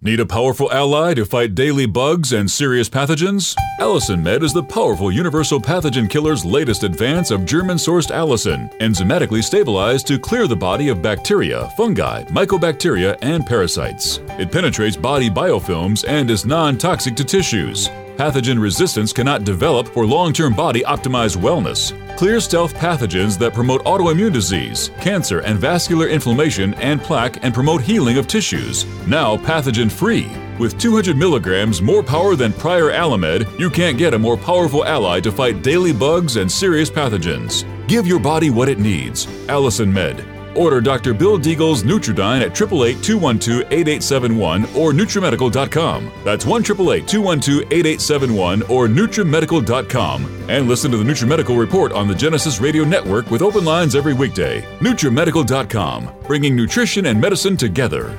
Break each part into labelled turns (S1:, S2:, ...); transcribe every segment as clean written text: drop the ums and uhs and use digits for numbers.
S1: Need a powerful ally to fight daily bugs and serious pathogens? Allicin Med is the powerful universal pathogen killer's latest advance of German-sourced allicin, enzymatically stabilized to clear the body of bacteria, fungi, mycobacteria, and parasites. It penetrates body biofilms and is non-toxic to tissues. Pathogen resistance cannot develop for long-term body-optimized wellness. Clear stealth pathogens that promote autoimmune disease, cancer and vascular inflammation and plaque and promote healing of tissues. Now pathogen-free. With 200 milligrams more power than prior Alamed, you can't get a more powerful ally to fight daily bugs and serious pathogens. Give your body what it needs. Allicin Med. Order Dr. Bill Deagle's Nutridyne at 888-212-8871 or NutriMedical.com. That's 1-888-212-8871 or NutriMedical.com. And listen to the NutriMedical Report on the Genesis Radio Network with open lines every weekday. NutriMedical.com, bringing nutrition and medicine together.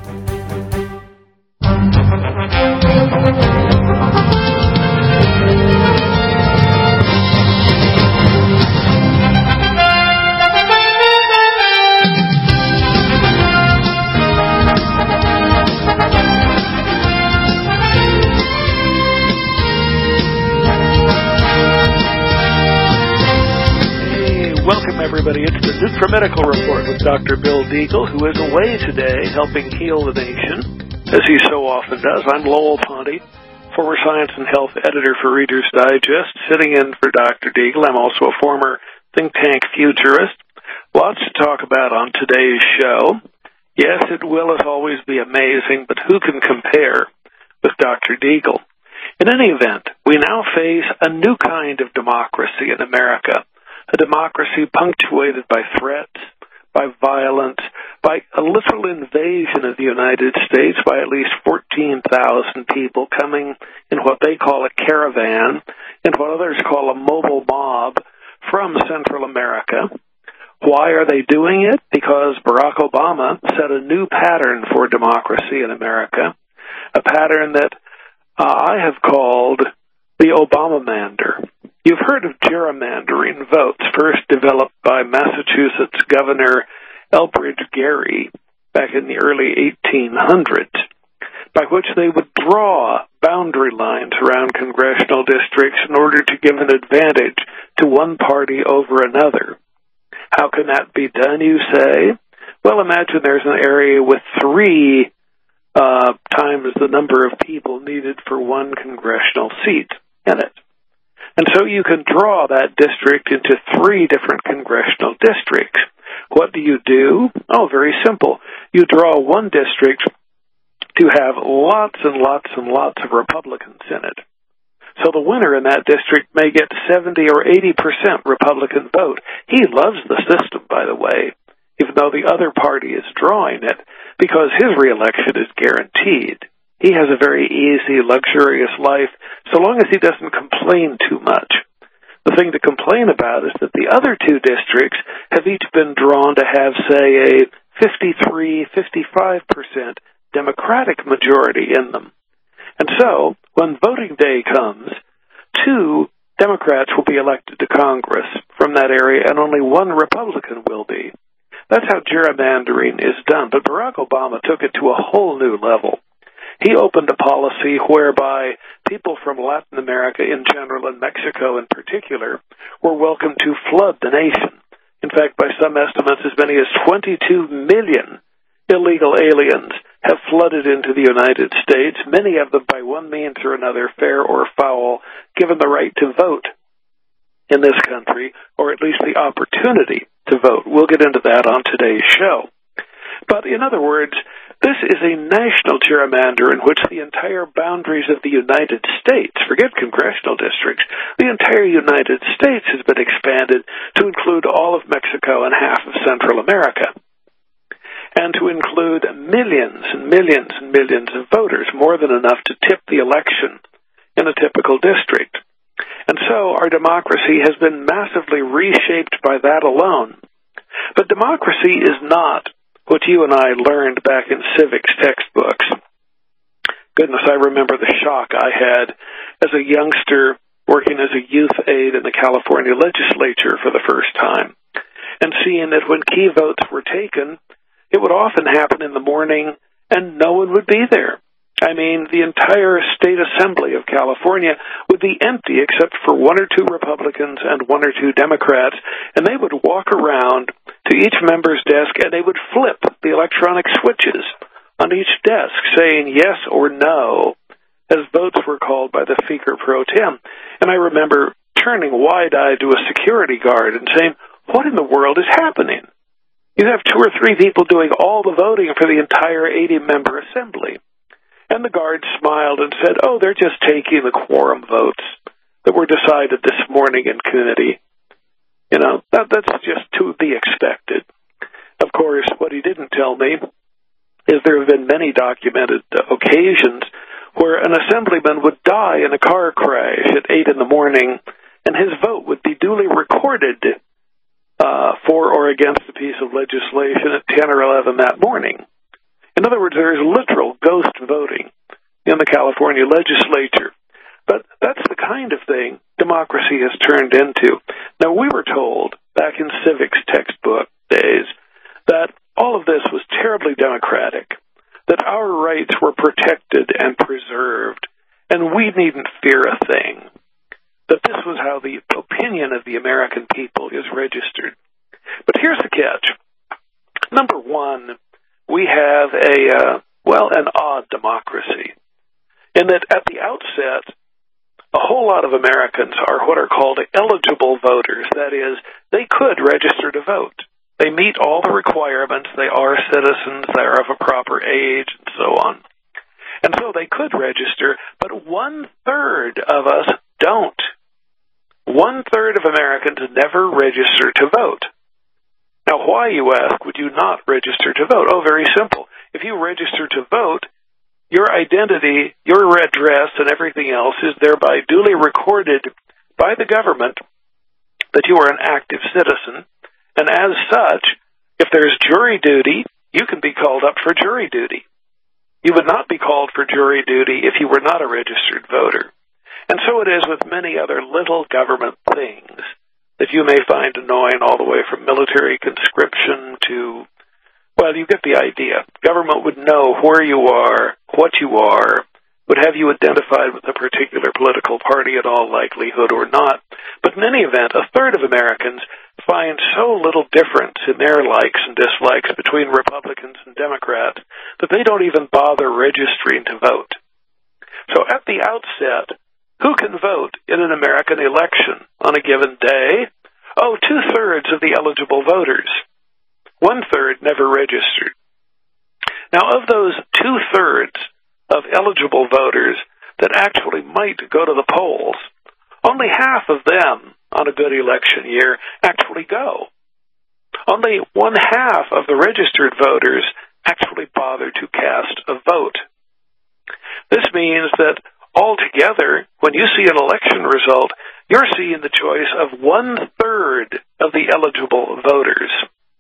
S2: Everybody, it's the NutriMedical Report with Dr. Bill Deagle, who is away today helping heal the nation, as he so often does. I'm Lowell Ponte, former science and health editor for Reader's Digest, sitting in for Dr. Deagle. I'm also a former think tank futurist. Lots to talk about on today's show. Yes, it will, as always, be amazing, but who can compare with Dr. Deagle? In any event, we now face a new kind of democracy in America. A democracy punctuated by threats, by violence, by a literal invasion of the United States by at least 14,000 people coming in what they call a caravan and what others call a mobile mob from Central America. Why are they doing it? Because Barack Obama set a new pattern for democracy in America, a pattern that I have called the Obamamander. You've heard of gerrymandering votes, first developed by Massachusetts Governor Elbridge Gerry back in the early 1800s, by which they would draw boundary lines around congressional districts in order to give an advantage to one party over another. How can that be done, you say? Well, imagine there's an area with 3 times the number of people needed for one congressional seat in it. And so you can draw that district into 3 different congressional districts. What do? Oh, very simple. You draw one district to have lots and lots and lots of Republicans in it. So the winner in that district may get 70 or 80% Republican vote. He loves the system, by the way, even though the other party is drawing it, because his reelection is guaranteed. He has a very easy, luxurious life, so long as he doesn't complain too much. The thing to complain about is that the other 2 districts have each been drawn to have, say, a 53-55% Democratic majority in them. And so, when voting day comes, 2 Democrats will be elected to Congress from that area, and only 1 Republican will be. That's how gerrymandering is done, but Barack Obama took it to a whole new level. He opened a policy whereby people from Latin America in general and Mexico in particular were welcome to flood the nation. In fact, by some estimates, as many as 22 million illegal aliens have flooded into the United States, many of them by one means or another, fair or foul, given the right to vote in this country, or at least the opportunity to vote. We'll get into that on today's show. But in other words, this is a national gerrymander in which the entire boundaries of the United States, forget congressional districts, the entire United States has been expanded to include all of Mexico and half of Central America, and to include millions and millions and millions of voters, more than enough to tip the election in a typical district. And so our democracy has been massively reshaped by that alone. But democracy is not what you and I learned back in civics textbooks. Goodness, I remember the shock I had as a youngster working as a youth aide in the California legislature for the first time, and seeing that when key votes were taken, it would often happen in the morning and no one would be there. I mean, the entire state assembly of California would be empty except for one or two Republicans and one or two Democrats, and they would walk around to each member's desk and they would flip the electronic switches on each desk saying yes or no as votes were called by the Speaker pro tem. And I remember turning wide-eyed to a security guard and saying, "What in the world is happening? You have two or three people doing all the voting for the entire 80-member assembly." And the guard smiled and said, "Oh, they're just taking the quorum votes that were decided this morning in committee." You know, that's just to be expected. Of course, what he didn't tell me is there have been many documented occasions where an assemblyman would die in a car crash at 8 in the morning, and his vote would be duly recorded for or against a piece of legislation at 10 or 11 that morning. In other words, there is literal ghost voting in the California legislature. But that's the kind of thing democracy has turned into. Now, we were told back in civics textbook days that all of this was terribly democratic, that our rights were protected and preserved, and we needn't fear a thing, that this was how the opinion of the American people is registered. But here's the catch. Number one, we have an odd democracy, in that at the outset, a whole lot of Americans are what are called eligible voters. That is, they could register to vote. They meet all the requirements. They are citizens. They are of a proper age, and so on. And so they could register, but 1/3 of us don't. 1/3 of Americans never register to vote. Now, why, you ask, would you not register to vote? Oh, very simple. If you register to vote, your identity, your address, and everything else is thereby duly recorded by the government that you are an active citizen, and as such, if there's jury duty, you can be called up for jury duty. You would not be called for jury duty if you were not a registered voter. And so it is with many other little government things that you may find annoying, all the way from military conscription to, well, you get the idea. Government would know where you are, what you are, would have you identified with a particular political party in all likelihood or not. But in any event, 1/3 of Americans find so little difference in their likes and dislikes between Republicans and Democrats that they don't even bother registering to vote. So at the outset, who can vote in an American election on a given day? Oh, 2/3 of the eligible voters. 1/3 never registered. Now, of those 2/3 of eligible voters that actually might go to the polls, only half of them on a good election year actually go. Only 1/2 of the registered voters actually bother to cast a vote. This means that altogether, when you see an election result, you're seeing the choice of 1/3 of the eligible voters.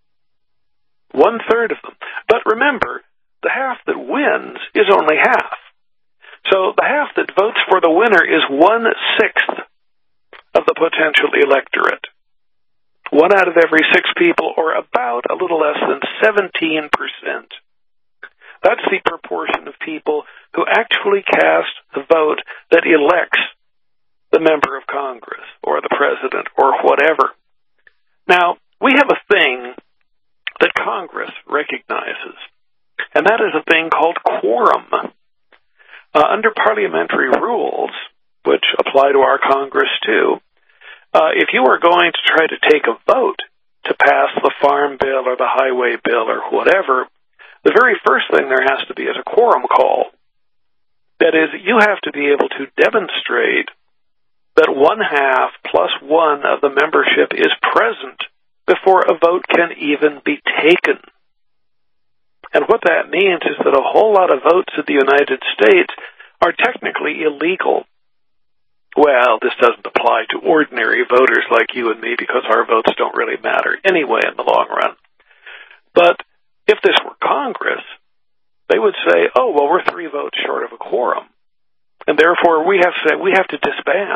S2: 1/3 of them. But remember, the half that wins is only half. So the half that votes for the winner is 1/6 of the potential electorate. 1 out of every 6 people, or about a little less than 17%. That's the proportion of people who actually cast the vote that elects the member of Congress or the president or whatever. Now, we have a thing that Congress recognizes, and that is a thing called quorum. Under parliamentary rules, which apply to our Congress too, if you are going to try to take a vote to pass the farm bill or the highway bill or whatever, the very first thing there has to be is a quorum call. That is, you have to be able to demonstrate that 1/2 plus 1 of the membership is present before a vote can even be taken. And what that means is that a whole lot of votes in the United States are technically illegal. Well, this doesn't apply to ordinary voters like you and me because our votes don't really matter anyway in the long run. But if this were Congress, they would say, oh, well, we're 3 votes short of a quorum, and therefore we have to disband,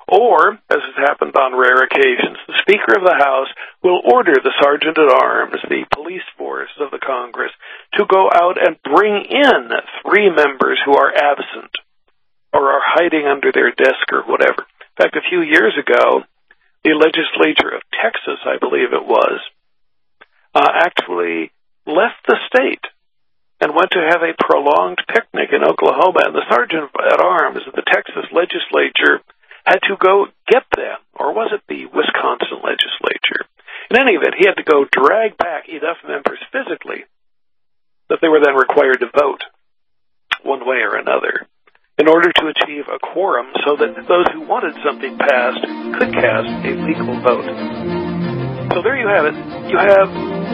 S2: Or, as has happened on rare occasions, the Speaker of the House will order the Sergeant-at-Arms, the police force of the Congress, to go out and bring in 3 members who are absent or are hiding under their desk or whatever. In fact, a few years ago, the legislature of Texas, I believe it was, actually left the state and went to have a prolonged picnic in Oklahoma, and the Sergeant-at-Arms of the Texas legislature had to go get them, or was it the Wisconsin legislature? In any event, he had to go drag back enough members physically that they were then required to vote one way or another in order to achieve a quorum so that those who wanted something passed could cast a legal vote. So there you have it. You have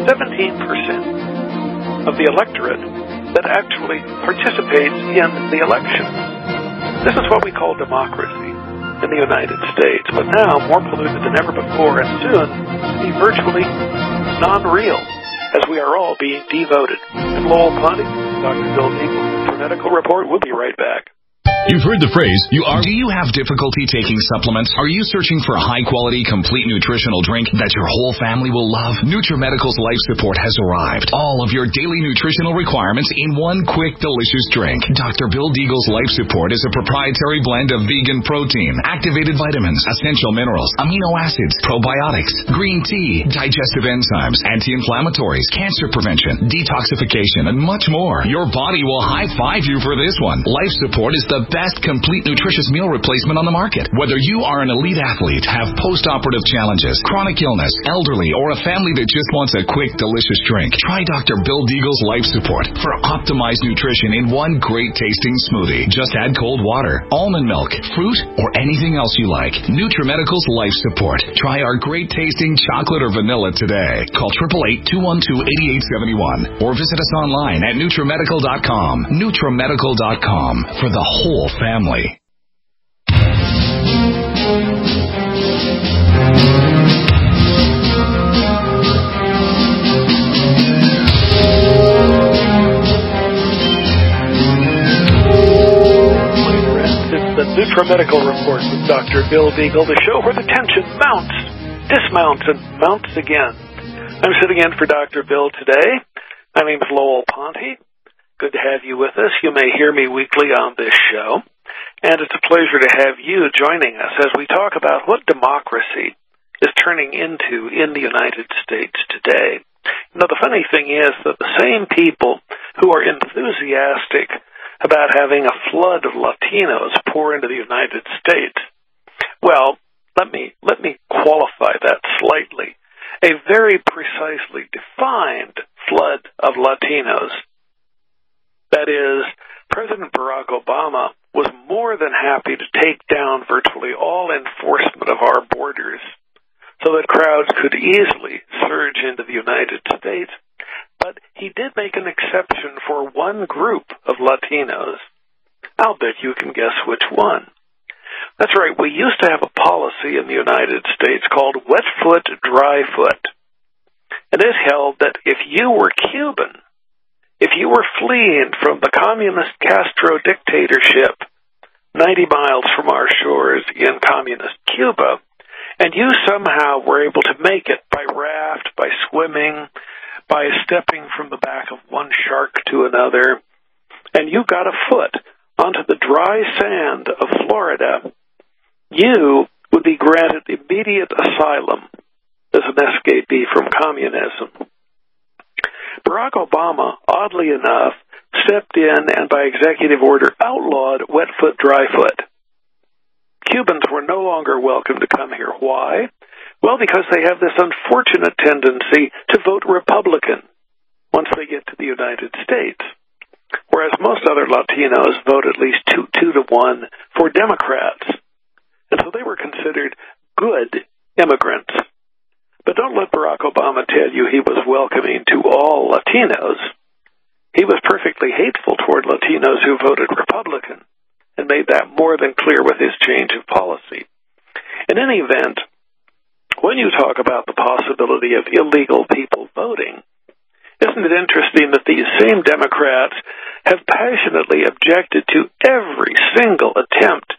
S2: 17% of the electorate that actually participates in the election. This is what we call democracy in the United States, but now more polluted than ever before, and soon be virtually non-real, as we are all being devoted. I'm Lowell Ponte, Dr. Bill Deagle for Medical Report. We'll be right back.
S3: You've heard the phrase, Do you have difficulty taking supplements? Are you searching for a high-quality, complete nutritional drink that your whole family will love? NutriMedical's Life Support has arrived. All of your daily nutritional requirements in one quick, delicious drink. Dr. Bill Deagle's Life Support is a proprietary blend of vegan protein, activated vitamins, essential minerals, amino acids, probiotics, green tea, digestive enzymes, anti-inflammatories, cancer prevention, detoxification, and much more. Your body will high-five you for this one. Life Support is the best complete nutritious meal replacement on the market. Whether you are an elite athlete, have post-operative challenges, chronic illness, elderly, or a family that just wants a quick, delicious drink, try Dr. Bill Deagle's Life Support for optimized nutrition in one great-tasting smoothie. Just add cold water, almond milk, fruit, or anything else you like. NutriMedical's Life Support. Try our great-tasting chocolate or vanilla today. Call 888-212-8871 or visit us online at NutriMedical.com. NutriMedical.com for the whole family.
S2: It's the NutriMedical Report with Dr. Bill Deagle, the show where the tension mounts, dismounts, and mounts again. I'm sitting in for Dr. Bill today. My name is Lowell Ponte. Good to have you with us. You may hear me weekly on this show, and it's a pleasure to have you joining us as we talk about what democracy is turning into in the United States today. You know, the funny thing is that the same people who are enthusiastic about having a flood of Latinos pour into the United States, well, let me qualify that slightly. A very precisely defined flood of Latinos. That is, President Barack Obama was more than happy to take down virtually all enforcement of our borders so that crowds could easily surge into the United States. But he did make an exception for one group of Latinos. I'll bet you can guess which one. That's right, we used to have a policy in the United States called wet foot, dry foot. And it held that if you were Cuban, if you were fleeing from the communist Castro dictatorship 90 miles from our shores in communist Cuba, and you somehow were able to make it by raft, by swimming, by stepping from the back of one shark to another, and you got a foot onto the dry sand of Florida, you would be granted immediate asylum as an escapee from communism. Barack Obama, oddly enough, stepped in and by executive order outlawed wet foot, dry foot. Cubans were no longer welcome to come here. Why? Well, because they have this unfortunate tendency to vote Republican once they get to the United States, whereas most other Latinos vote at least 2-to-1 for Democrats. And so they were considered good immigrants. But don't let Barack Obama tell you he was welcoming to all Latinos. He was perfectly hateful toward Latinos who voted Republican and made that more than clear with his change of policy. In any event, when you talk about the possibility of illegal people voting, isn't it interesting that these same Democrats have passionately objected to every single attempt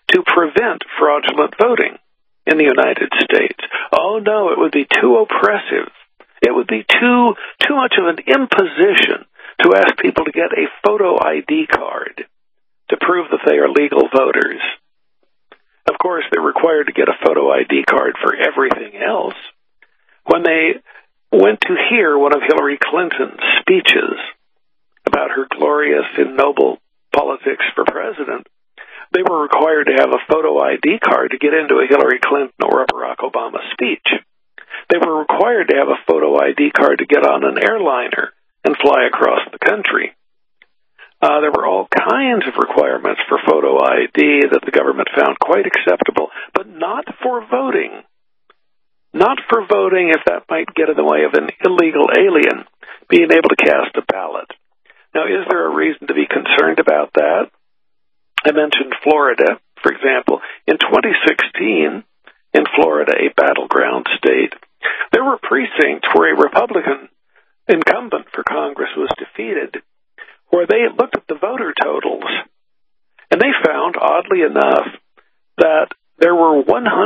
S2: to prevent fraudulent voting in the United States. Oh, no, it would be too oppressive. It would be too much of an imposition to ask people to get a photo ID card to prove that they are legal voters. Of course, they're required to get a photo ID card for everything else. When they went to hear one of Hillary Clinton's speeches about her glorious and noble politics for president, they were required to have a photo ID card to get into a Hillary Clinton or a Barack Obama speech. They were required to have a photo ID card to get on an airliner and fly across the country. There were all kinds of requirements for photo ID that the government found quite acceptable, but not for voting. Not for voting if that might get in the way of an illegal alien being able to cast a ballot. Now, is there a reason to be concerned about that? I mentioned Florida, for example. In 2016, in Florida, a battleground state, there were precincts where a Republican incumbent for Congress was defeated, where they looked at the voter totals, and they found, oddly enough, that there were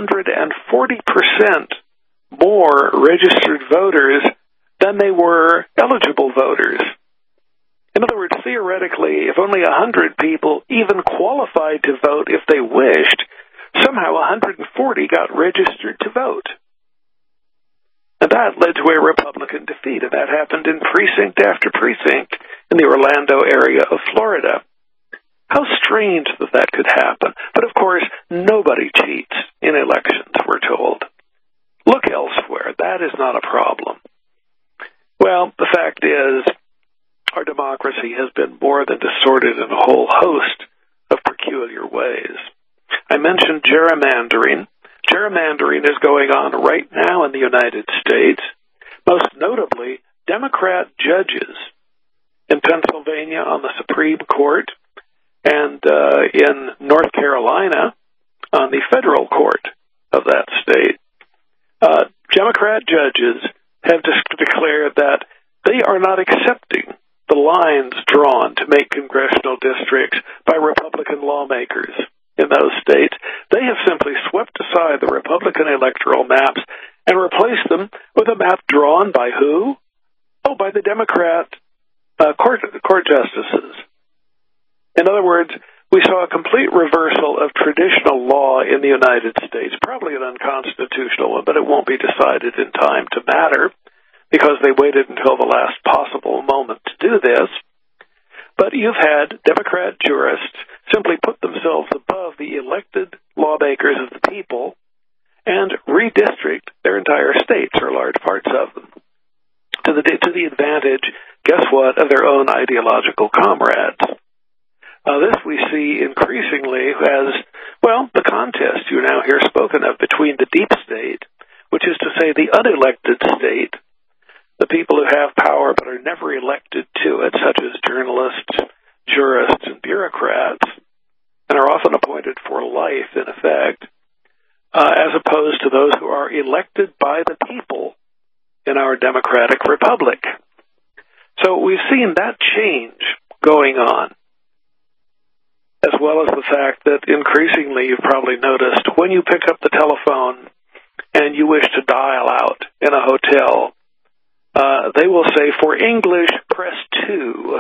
S2: 140% more registered voters than they were eligible voters. In other words, theoretically, if only 100 people even qualified to vote if they wished, somehow 140 got registered to vote. And that led to a Republican defeat, and that happened in precinct after precinct in the Orlando area of Florida. How strange that that could happen. But of course, nobody cheats in elections, we're told. Look elsewhere. That is not a problem. Well, the fact is, our democracy has been more than distorted in a whole host of peculiar ways. I mentioned gerrymandering. Gerrymandering is going on right now in the United States, most notably Democrat judges in Pennsylvania on the Supreme Court and in North Carolina on the federal court of that state. Democrat judges have declared that they are not accepting the lines drawn to make congressional districts by Republican lawmakers in those states. They have simply swept aside the Republican electoral maps and replaced them with a map drawn by who? Oh, by the Democrat court justices. In other words, we saw a complete reversal of traditional law in the United States, probably an unconstitutional one, but it won't be decided in time to matter because they waited until the last possible moment to do this. But you've had Democrat jurists simply put themselves above the elected lawmakers of the people and redistrict their entire states, or large parts of them, to the advantage, guess what, of their own ideological comrades. This we see increasingly as, well, the contest you now hear spoken of between the deep state, which is to say the unelected state, the people who have power but are never elected to it, such as journalists, jurists, and bureaucrats, and are often appointed for life, in effect, as opposed to those who are elected by the people in our democratic republic. So we've seen that change going on, as well as the fact that increasingly you've probably noticed when you pick up the telephone and you wish to dial out in a hotel, they will say, for English, press 2.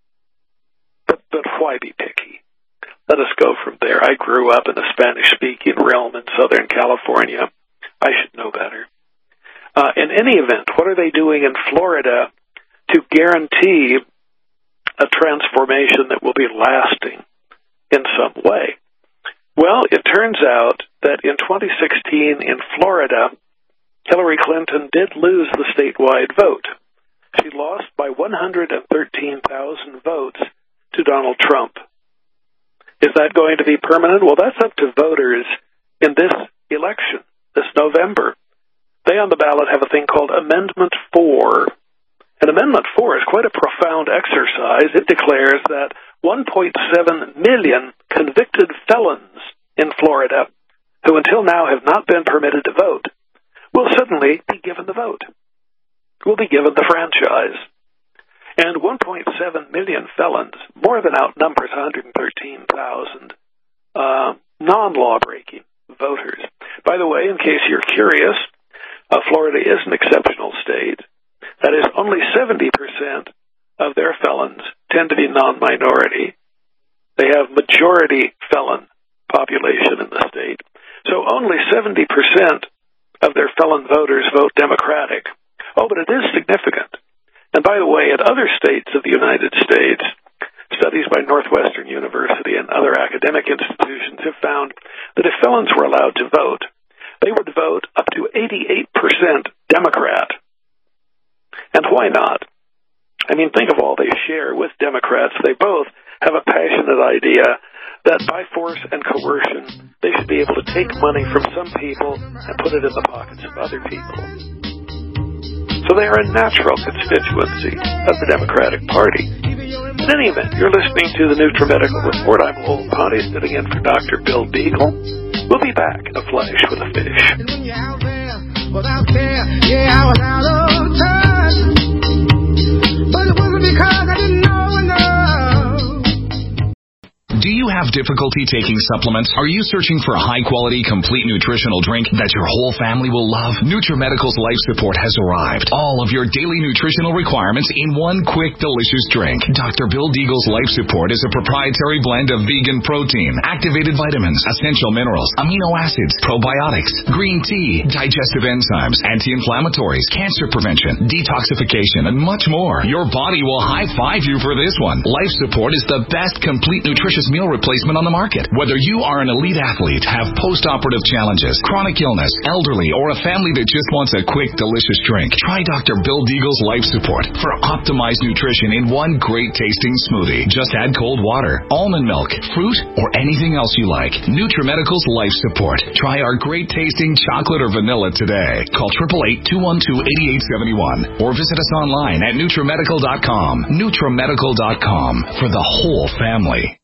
S2: But why be picky? Let us go from there. I grew up in a Spanish-speaking realm in Southern California. I should know better. In any event, what are they doing in Florida to guarantee a transformation that will be lasting in some way? Well, it turns out that in 2016 in Florida, Hillary Clinton did lose the statewide vote. She lost by 113,000 votes to Donald Trump. Is that going to be permanent? Well, that's up to voters in this election, this November. They on the ballot have a thing called Amendment 4. And Amendment 4 is quite a profound exercise. It declares that 1.7 million convicted felons in Florida, who until now have not been permitted to vote, will suddenly be given the vote, will be given the franchise. And 1.7 million felons more than outnumbers 113,000, non-law-breaking voters. By the way, in case you're curious, Florida is an exceptional state. That is, only 70% of their felons tend to be non-minority. They have majority felon population in the state. So only 70% of their felon voters vote Democratic. Oh, but it is significant. And by the way, in other states of the United States, studies by Northwestern University and other academic institutions have found that if felons were allowed to vote, they would vote up to 88% Democrat. And why not? I mean, think of all they share with Democrats. They both have a passionate idea that by force and coercion, they should be able to take money from some people and put it in the pockets of other people. So they are a natural constituency of the Democratic Party. In any event, you're listening to the NutriMedical Report. I'm Lowell Ponte, sitting in for Dr. Bill Deagle. We'll be back in a flash with a fish.
S4: And when you're out there without care, yeah, I was out of touch. But it wasn't because I didn't know enough.
S3: Do you have difficulty taking supplements? Are you searching for a high-quality, complete nutritional drink that your whole family will love? NutriMedical's Life Support has arrived. All of your daily nutritional requirements in one quick, delicious drink. Dr. Bill Deagle's Life Support is a proprietary blend of vegan protein, activated vitamins, essential minerals, amino acids, probiotics, green tea, digestive enzymes, anti-inflammatories, cancer prevention, detoxification, and much more. Your body will high-five you for this one. Life Support is the best complete nutritious meal replacement on the market. Whether you are an elite athlete, have post-operative challenges, chronic illness, elderly, or a family that just wants a quick, delicious drink, try Dr. Bill Deagle's Life Support for optimized nutrition in one great-tasting smoothie. Just add cold water, almond milk, fruit, or anything else you like. NutriMedical's Life Support. Try our great-tasting chocolate or vanilla today. Call 888-212-8871 or visit us online at NutriMedical.com. NutriMedical.com for the whole family.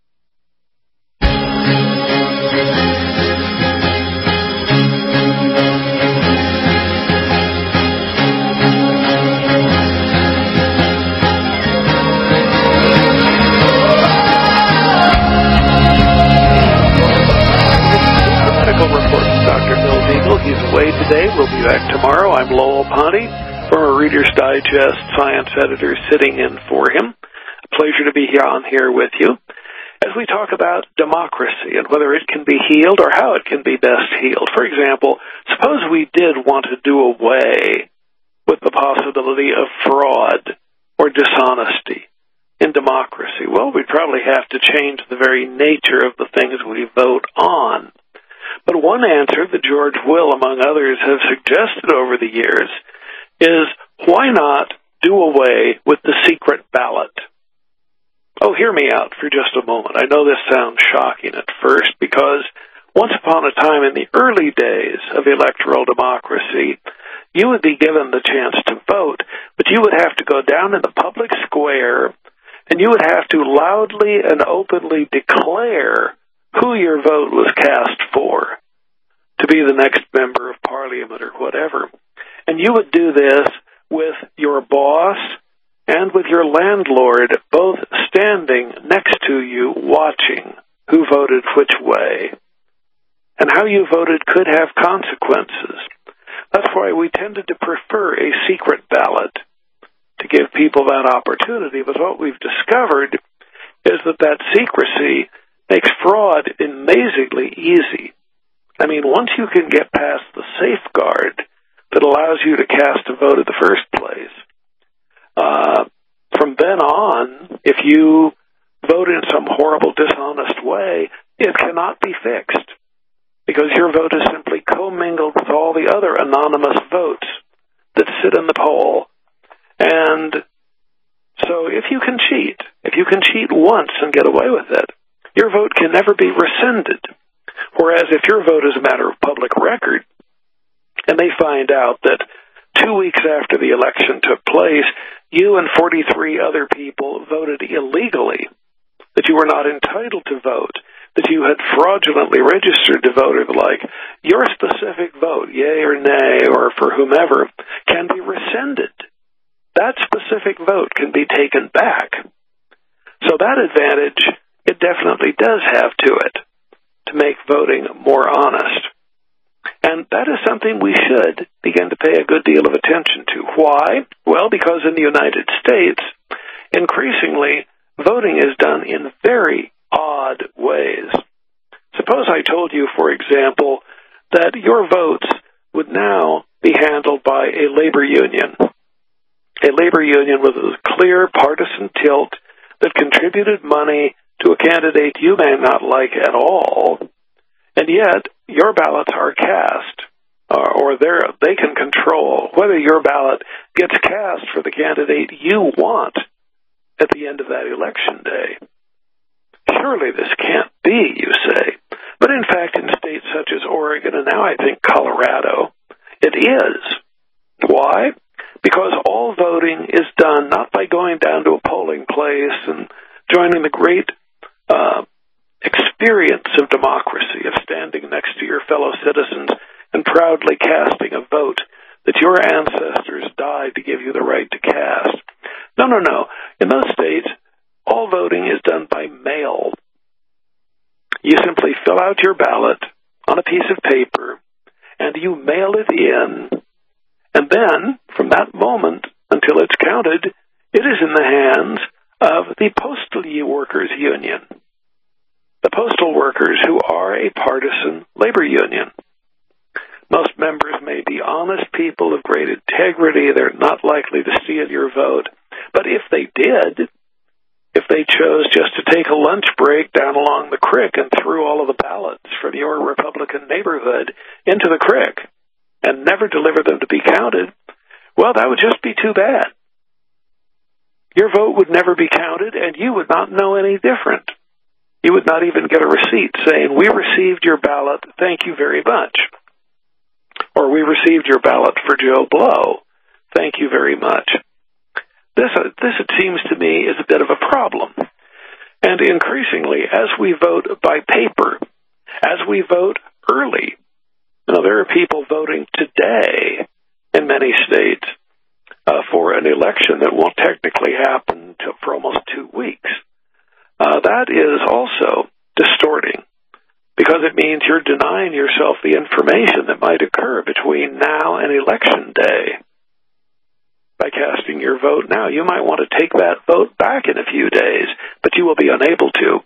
S2: He's away today. We'll be back tomorrow. I'm Lowell Ponte, former Reader's Digest science editor, sitting in for him. A pleasure to be on here with you as we talk about democracy and whether it can be healed or how it can be best healed. For example, suppose we did want to do away with the possibility of fraud or dishonesty in democracy. Well, we'd probably have to change the very nature of the things we vote on. But one answer that George Will, among others, have suggested over the years is, why not do away with the secret ballot? Oh, hear me out for just a moment. I know this sounds shocking at first because once upon a time in the early days of electoral democracy, you would be given the chance to vote, but you would have to go down in the public square and you would have to loudly and openly declare who your vote was cast for to be the next member of parliament or whatever. And you would do this with your boss and with your landlord both standing next to you watching who voted which way. And how you voted could have consequences. That's why we tended to prefer a secret ballot to give people that opportunity. But what we've discovered is that secrecy makes fraud amazingly easy. I mean, once you can get past the safeguard that allows you to cast a vote in the first place, from then on, if you vote in some horrible, dishonest way, it cannot be fixed because your vote is simply commingled with all the other anonymous votes that sit in the poll. And so if you can cheat once and get away with it, your vote can never be rescinded. Whereas if your vote is a matter of public record, and they find out that 2 weeks after the election took place, you and 43 other people voted illegally, that you were not entitled to vote, that you had fraudulently registered to vote, or the like, your specific vote, yea or nay, or for whomever, can be rescinded. That specific vote can be taken back. So that advantage, it definitely does have to it. to make voting more honest. And that is something we should begin to pay a good deal of attention to. Why? Well, because in the United States, increasingly, voting is done in very odd ways. Suppose I told you, for example, that your votes would now be handled by a labor union. A labor union with a clear partisan tilt that contributed money to a candidate you may not like at all, and yet your ballots are cast, or they can control whether your ballot gets cast for the candidate you want at the end of that election day. Surely this can't be, you say. But in fact, in states such as Oregon and now I think Colorado, it is. Why? Because all voting is done not by going down to a polling place and joining the great experience of democracy, of standing next to your fellow citizens and proudly casting a vote that your ancestors died to give you the right to cast. No. In those states, all voting is done by mail. You simply fill out your ballot on a piece of paper, and you mail it in. And then, from that moment until it's counted, it is in the hands of the Postal Workers Union. The postal workers who are a partisan labor union. Most members may be honest people of great integrity. They're not likely to steal your vote. But if they did, if they chose just to take a lunch break down along the creek and threw all of the ballots from your Republican neighborhood into the creek and never deliver them to be counted, well, that would just be too bad. Your vote would never be counted, and you would not know any different. You would not even get a receipt saying, "We received your ballot, thank you very much." Or, "We received your ballot for Joe Blow, thank you very much." This, it seems to me, is a bit of a problem. And increasingly, as we vote by paper, as we vote early, there are people voting today in many states for an election that won't technically happen for almost 2 weeks. That is also distorting, because it means you're denying yourself the information that might occur between now and Election Day. By casting your vote now, you might want to take that vote back in a few days, but you will be unable to.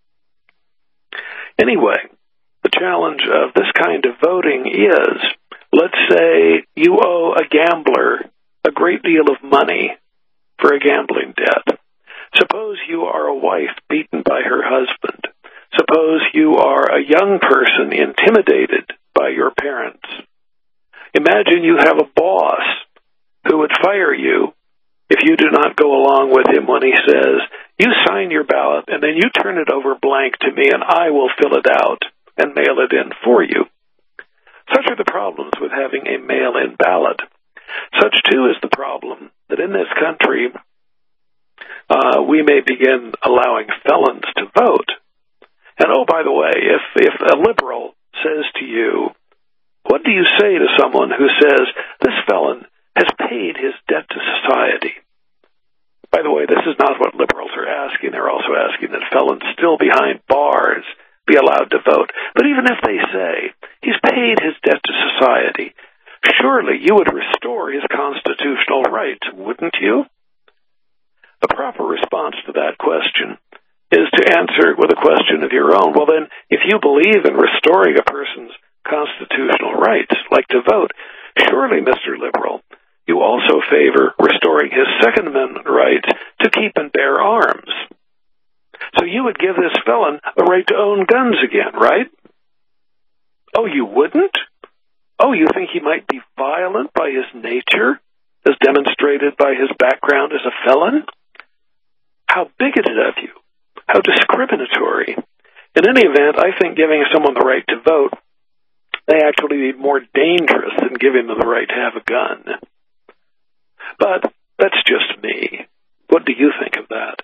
S2: Anyway, the challenge of this kind of voting is, let's say you owe a gambler a great deal of money for a gambling debt. Suppose you are a wife beaten by her husband. Suppose you are a young person intimidated by your parents. Imagine you have a boss who would fire you if you do not go along with him when he says, "You sign your ballot and then you turn it over blank to me and I will fill it out and mail it in for you." Such are the problems with having a mail-in ballot. Such, too, is the problem that in this country we may begin allowing felons to vote. And, oh, by the way, if a liberal says to you, what do you say to someone who says, "This felon has paid his debt to society"? By the way, this is not what liberals are asking. They're also asking that felons still behind bars be allowed to vote. But even if they say, "He's paid his debt to society," surely you would restore his constitutional rights, wouldn't you? The proper response to that question is to answer it with a question of your own. Well, then, if you believe in restoring a person's constitutional rights, like to vote, surely, Mr. Liberal, you also favor restoring his Second Amendment rights to keep and bear arms. So you would give this felon the right to own guns again, right? Oh, you wouldn't? Oh, you think he might be violent by his nature, as demonstrated by his background as a felon? How bigoted of you. How discriminatory. In any event, I think giving someone the right to vote may actually be more dangerous than giving them the right to have a gun. But that's just me. What do you think of that?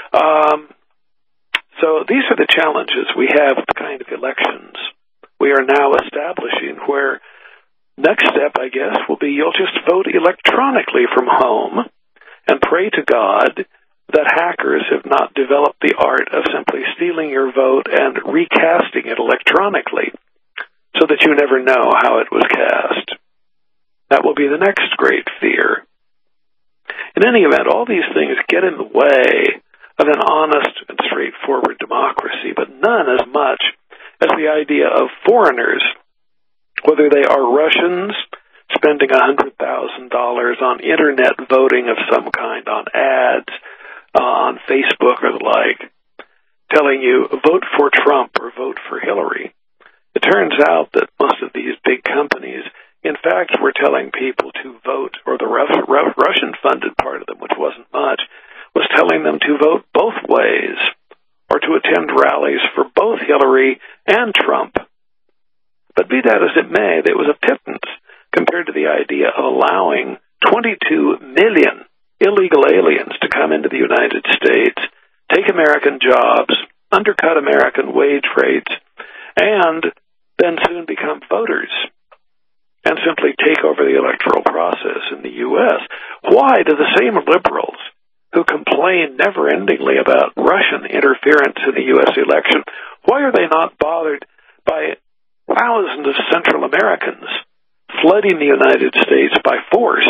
S2: So these are the challenges we have with the kind of elections we are now establishing, where next step, I guess, will be you'll just vote electronically from home and pray to God that hackers have not developed the art of simply stealing your vote and recasting it electronically so that you never know how it was cast. That will be the next great fear. In any event, all these things get in the way of an honest and straightforward democracy, but none as much as the idea of foreigners, whether they are Russians spending $100,000 on internet voting of some kind, on ads, on Facebook or the like, telling you, vote for Trump or vote for Hillary. It turns out that most of these big companies, in fact, were telling people to vote, or the Russian-funded part of them, which wasn't much, was telling them to vote both ways, or to attend rallies for both Hillary and Trump. But be that as it may, there was a pittance compared to the idea of allowing 22 million illegal aliens to come into the United States, take American jobs, undercut American wage rates, and then soon become voters and simply take over the electoral process in the U.S. Why do the same liberals who complain never-endingly about Russian interference in the U.S. election, why are they not bothered by thousands of Central Americans flooding the United States by force?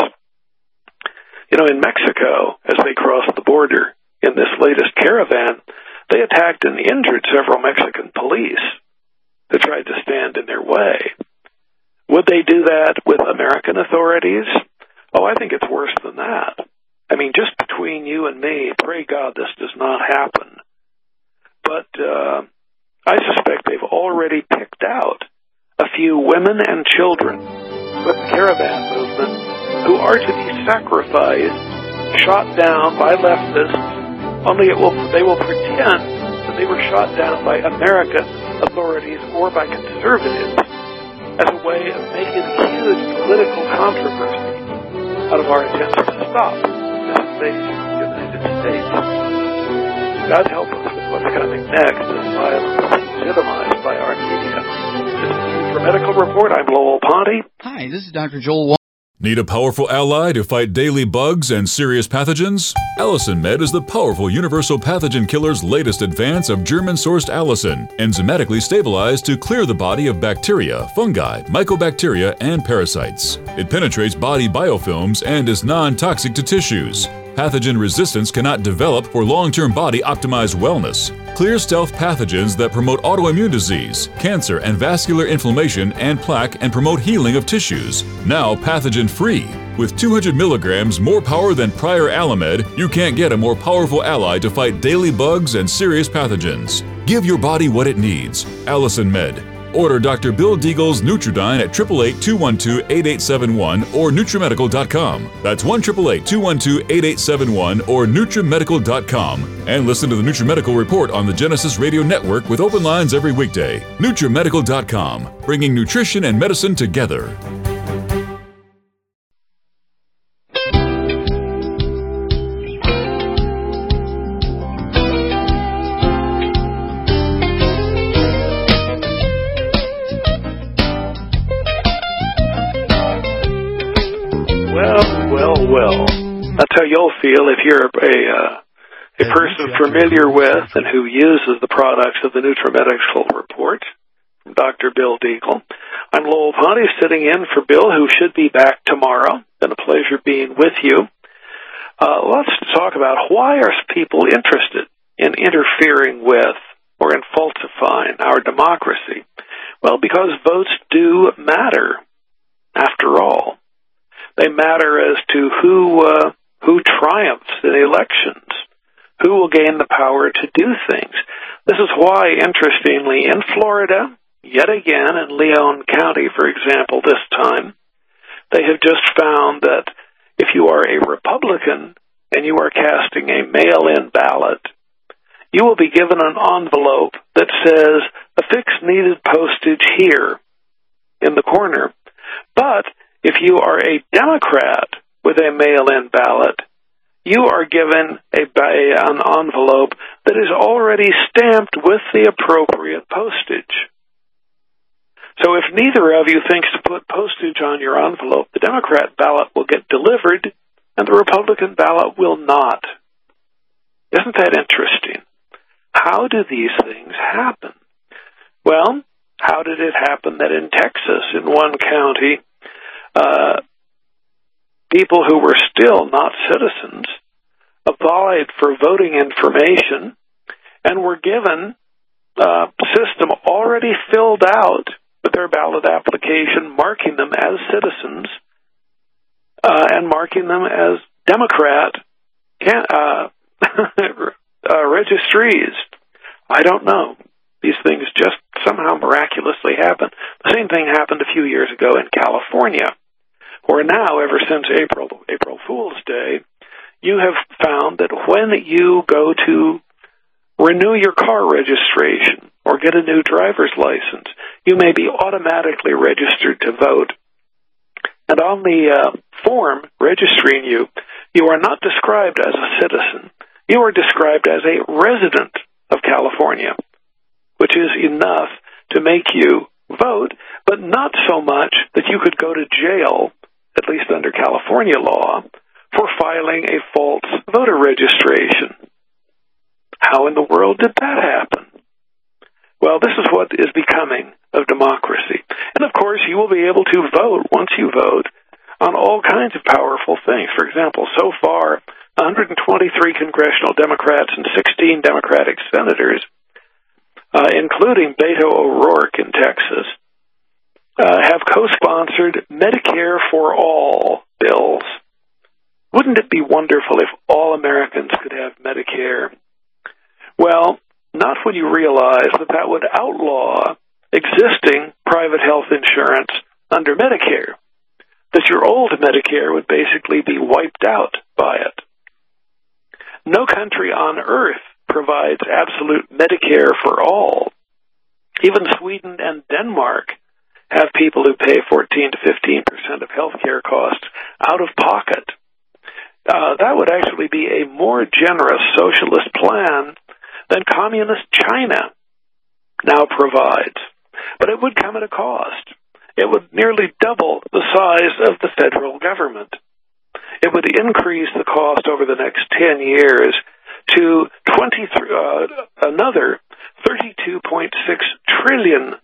S2: You know, in Mexico, as they crossed the border in this latest caravan, they attacked and injured several Mexican police who tried to stand in their way. Would they do that with American authorities? Oh, I think it's worse than that. I mean, just between you and me, pray God this does not happen. But I suspect they've already picked out a few women and children with the caravan movement who are to be sacrificed, shot down by leftists, only they will pretend that they were shot down by American authorities or by conservatives as a way of making a huge political controversy out of our attempts to stop this invasion of the United States. God help us with what's coming next as violence is legitimized by our media. This is for Medical Report. I'm Lowell Ponte.
S5: Hi, this is Dr. Joel.
S1: Need a powerful ally to fight daily bugs and serious pathogens? Allicin Med is the powerful universal pathogen killer's latest advance of German-sourced allicin, enzymatically stabilized to clear the body of bacteria, fungi, mycobacteria, and parasites. It penetrates body biofilms and is non-toxic to tissues. Pathogen resistance cannot develop for long-term body-optimized wellness. Clear stealth pathogens that promote autoimmune disease, cancer and vascular inflammation and plaque and promote healing of tissues. Now pathogen-free. With 200 milligrams more power than prior Alamed, you can't get a more powerful ally to fight daily bugs and serious pathogens. Give your body what it needs. Allicin Med. Order Dr. Bill Deagle's Nutridyne at 888-212-8871 or NutriMedical.com. That's 1-888-212-8871 or NutriMedical.com. And listen to the NutriMedical Report on the Genesis Radio Network with open lines every weekday. NutriMedical.com, bringing nutrition and medicine together.
S2: Well, that's how you'll feel if you're a person familiar with and who uses the products of the NutriMedical Report from Dr. Bill Deagle. I'm Lowell Ponte, sitting in for Bill, who should be back tomorrow. Been a pleasure being with you. Let's talk about why are people interested in interfering with or in falsifying our democracy? Well, because votes do matter, after all. They matter as to who triumphs in elections, who will gain the power to do things. This is why, interestingly, in Florida, yet again in Leon County, for example, this time, they have just found that if you are a Republican and you are casting a mail-in ballot, you will be given an envelope that says, affix needed postage here in the corner. But if you are a Democrat with a mail-in ballot, you are given an envelope that is already stamped with the appropriate postage. So if neither of you thinks to put postage on your envelope, the Democrat ballot will get delivered and the Republican ballot will not. Isn't that interesting? How do these things happen? Well, how did it happen that in Texas, in one county, people who were still not citizens applied for voting information and were given a system already filled out with their ballot application, marking them as citizens and marking them as Democrat registries? I don't know. These things just somehow miraculously happen. The same thing happened a few years ago in California, where now, ever since April Fool's Day, you have found that when you go to renew your car registration or get a new driver's license, you may be automatically registered to vote. And on the form registering you, you are not described as a citizen. You are described as a resident of California, which is enough to make you vote, but not so much that you could go to jail, at least under California law, for filing a false voter registration. How in the world did that happen? Well, this is what is becoming of democracy. And of course, you will be able to vote, once you vote, on all kinds of powerful things. For example, so far, 123 congressional Democrats and 16 Democratic senators, including Beto O'Rourke in Texas, have co-sponsored Medicare for All bills. Wouldn't it be wonderful if all Americans could have Medicare? Well, not when you realize that that would outlaw existing private health insurance under Medicare, that your old Medicare would basically be wiped out by it. No country on earth provides absolute Medicare for all. Even Sweden and Denmark have people who pay 14 to 15% of health care costs out of pocket. That would actually be a more generous socialist plan than communist China now provides. But it would come at a cost. It would nearly double the size of the federal government. It would increase the cost over the next 10 years to another $32.6 trillion.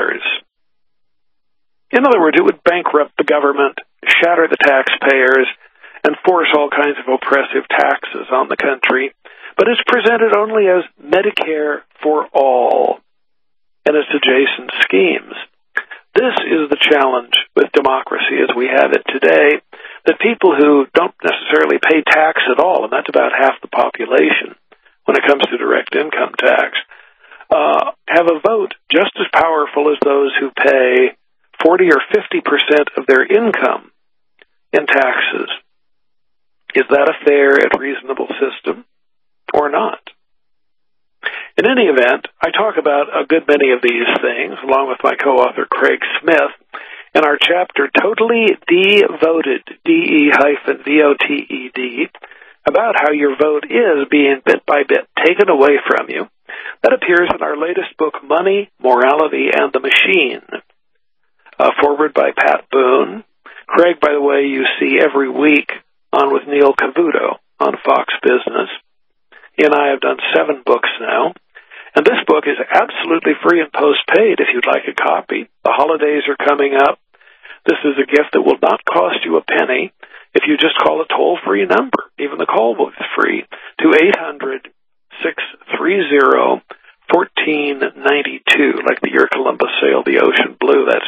S2: In other words, it would bankrupt the government, shatter the taxpayers, and force all kinds of oppressive taxes on the country, but it's presented only as Medicare for all and its adjacent schemes. This is the challenge with democracy as we have it today, that people who don't necessarily pay tax at all, and that's about half the population when it comes to direct income tax, have a vote just as powerful as those who pay 40 or 50% of their income in taxes. Is that a fair and reasonable system or not? In any event, I talk about a good many of these things, along with my co-author Craig Smith, in our chapter Totally Devoted, DE-VOTED, about how your vote is being bit by bit taken away from you. That appears in our latest book, Money, Morality, and the Machine, forward by Pat Boone. Craig, by the way, you see every week on with Neil Cavuto on Fox Business. He and I have done 7 books now. And this book is absolutely free and postpaid if you'd like a copy. The holidays are coming up. This is a gift that will not cost you a penny if you just call a toll-free number. Even the call book is free to 800-630-1492, like the year Columbus sailed the ocean blue. That's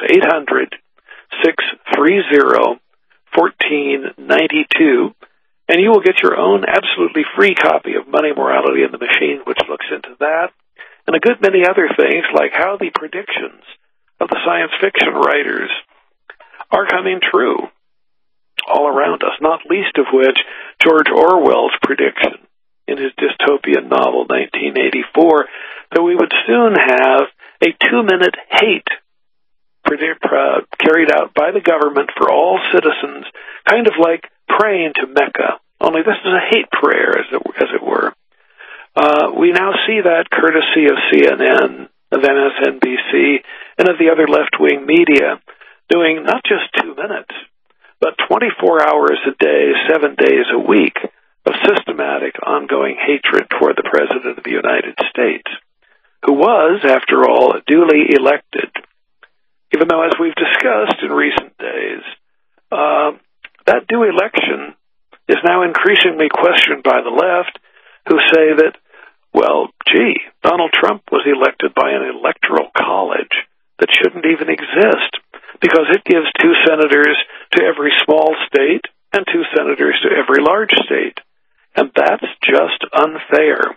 S2: 800-630-1492. And you will get your own absolutely free copy of Money, Morality, and the Machine, which looks into that, and a good many other things, like how the predictions of the science fiction writers are coming true all around us, not least of which George Orwell's prediction in his dystopian novel 1984 that we would soon have a 2-minute hate carried out by the government for all citizens, kind of like praying to Mecca, only this is a hate prayer, as it were. We now see that courtesy of CNN, of MSNBC, and of the other left-wing media, doing not just 2 minutes, but 24 hours a day, 7 days a week, of systematic, ongoing hatred toward the President of the United States, who was, after all, duly elected. Even though, as we've discussed in recent days, that due election is now increasingly questioned by the left, who say that, well, gee, Donald Trump was elected by an electoral college that shouldn't even exist, because it gives 2 senators to every small state and 2 senators to every large state. And that's just unfair.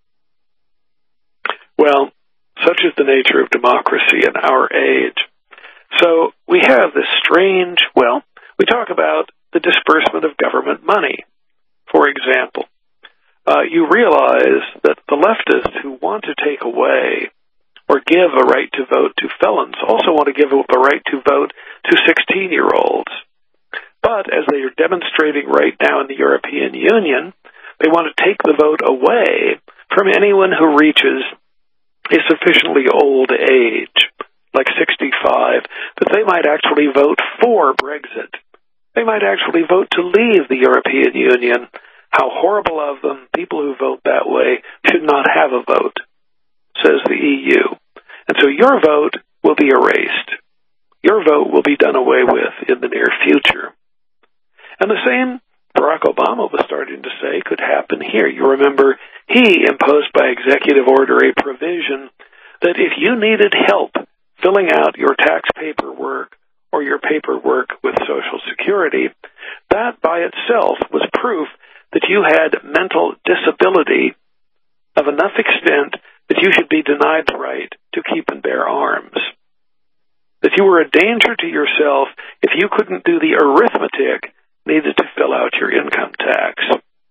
S2: Well, such is the nature of democracy in our age. So we have this strange, we talk about the disbursement of government money. For example, you realize that the leftists who want to take away or give a right to vote to felons also want to give a right to vote to 16-year-olds. But as they are demonstrating right now in the European Union, they want to take the vote away from anyone who reaches a sufficiently old age, like 65, that they might actually vote for Brexit. They might actually vote to leave the European Union. How horrible of them. People who vote that way should not have a vote, says the EU. And so your vote will be erased. Your vote will be done away with in the near future. And the same Barack Obama was starting to say could happen here. You remember he imposed by executive order a provision that if you needed help filling out your tax paperwork or your paperwork with Social Security, that by itself was proof that you had mental disability of enough extent that you should be denied the right to keep and bear arms. That you were a danger to yourself if you couldn't do the arithmetic needed to fill out your income tax.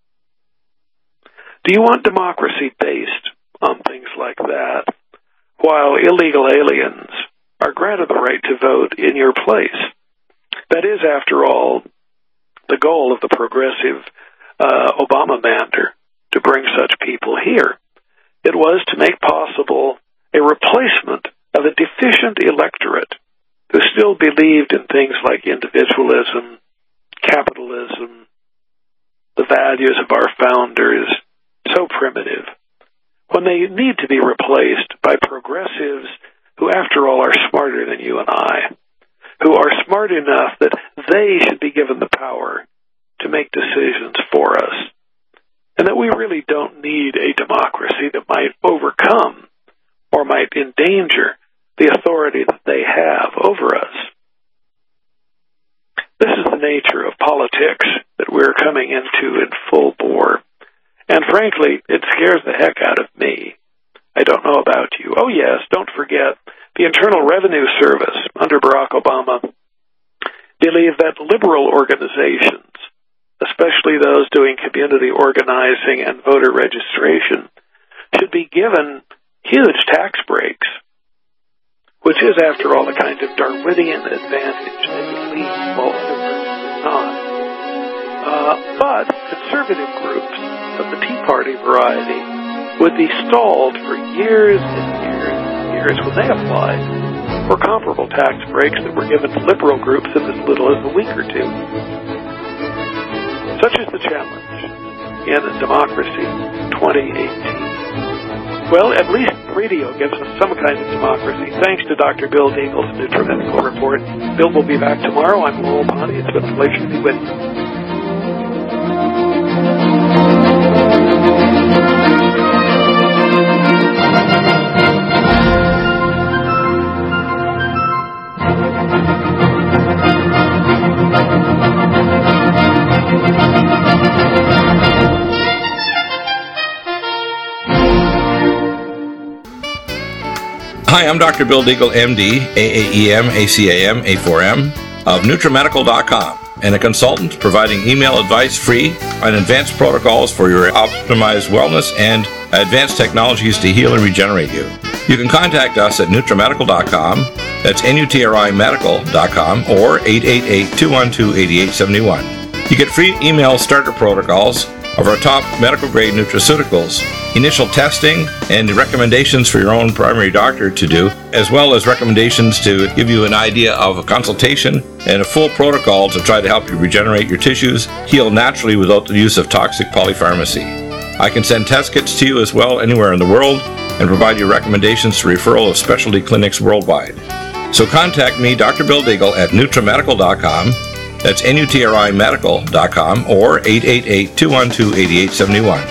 S2: Do you want democracy based on things like that, while illegal aliens are granted the right to vote in your place? That is, after all, the goal of the progressive Obama-mander, to bring such people here. It was to make possible a replacement of a deficient electorate who still believed in things like individualism, capitalism, the values of our founders, so primitive, when they need to be replaced by progressives who, after all, are smarter than you and I, who are smart enough that they should be given the power to make decisions for us, and that we really don't need a democracy that might overcome or might endanger the authority that they have over us. This is the nature of politics that we're coming into in full bore, and frankly, it scares the heck out of me. I don't know about you. Oh yes, don't forget, the Internal Revenue Service under Barack Obama believed that liberal organizations, especially those doing community organizing and voter registration, should be given huge tax breaks, which is, after all, a kind of Darwinian advantage that elite small businesses do not. But conservative groups of the Tea Party variety would be stalled for years and years and years when they applied for comparable tax breaks that were given to liberal groups in as little as a week or two. Such is the challenge in Democracy 2018. Well, at least radio gives us some kind of democracy. Thanks to Dr. Bill Deagle's NutriMedical Report. Bill will be back tomorrow. I'm Lowell Ponty. It's been a pleasure to be with you.
S5: Hi, I'm Dr. Bill Deagle, MD, AAEM, ACAM, A4M, of NutriMedical.com, and a consultant providing email advice free on advanced protocols for your optimized wellness and advanced technologies to heal and regenerate you. You can contact us at NutriMedical.com, that's NutriMedical.com, or 888-212-8871. You get free email starter protocols of our top medical-grade nutraceuticals initial testing and recommendations for your own primary doctor to do, as well as recommendations to give you an idea of a consultation and a full protocol to try to help you regenerate your tissues, heal naturally without the use of toxic polypharmacy. I can send test kits to you as well anywhere in the world and provide you recommendations to referral of specialty clinics worldwide. So contact me, Dr. Bill Deagle, at NutriMedical.com. That's NutriMedical.com or 888-212-8871.